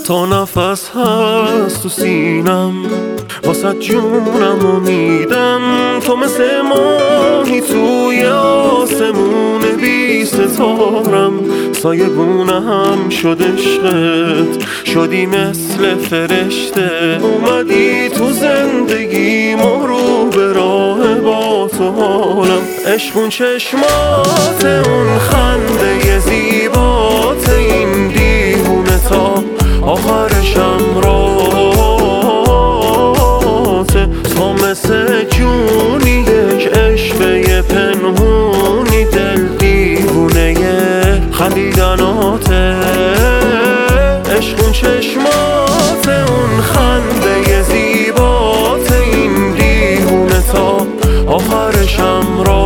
تا نفس هست تو سینم واسه جونم و میدم. تو مثل ماهی توی آسمون بی ستارم، سایه گونم شد عشقت، شدی مثل فرشته. اومدی تو زندگی رو به راه با تو حالم. عشقون چشمات، اون خنده زیبات، این دیوونه تا آخرشم راته. تو مثل جونی یک عشقه پنهونی، دل دیوونه خندیدناته. عشقون چشمات، اون خنده زیبات، این دیوونه تا آخرشم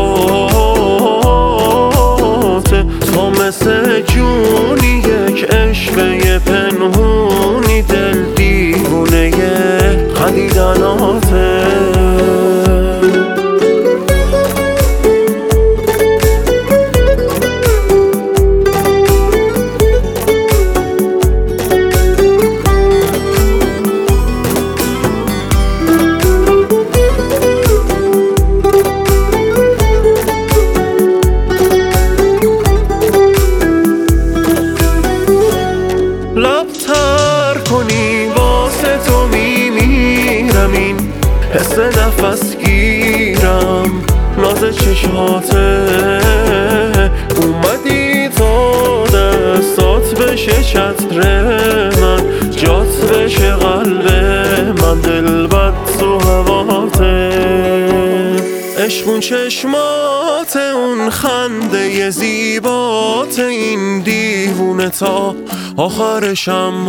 راته. تو مثل جونی یک عشقه پنهونی، دل دیوونه خندیدناته. لبتر کنی واسه تو میمیرم، این حس نفس گیرم ناز چشماته. اومدی تا دستات بشه چتر من، جات بشه قلب من، دل بد تو هواته. عشقون چشمات، اون خنده زیبات، این دیوونه تا آخرشم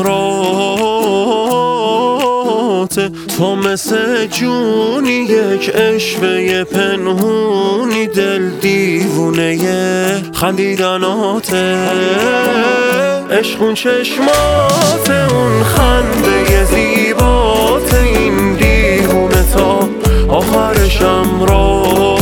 راته. تو مثل جونی یک عشقه پنهونی، دل دیوونه خندیدناته. عشقون چشمات، اون خنده زیبات، این دیوونه تا آخرشم راته.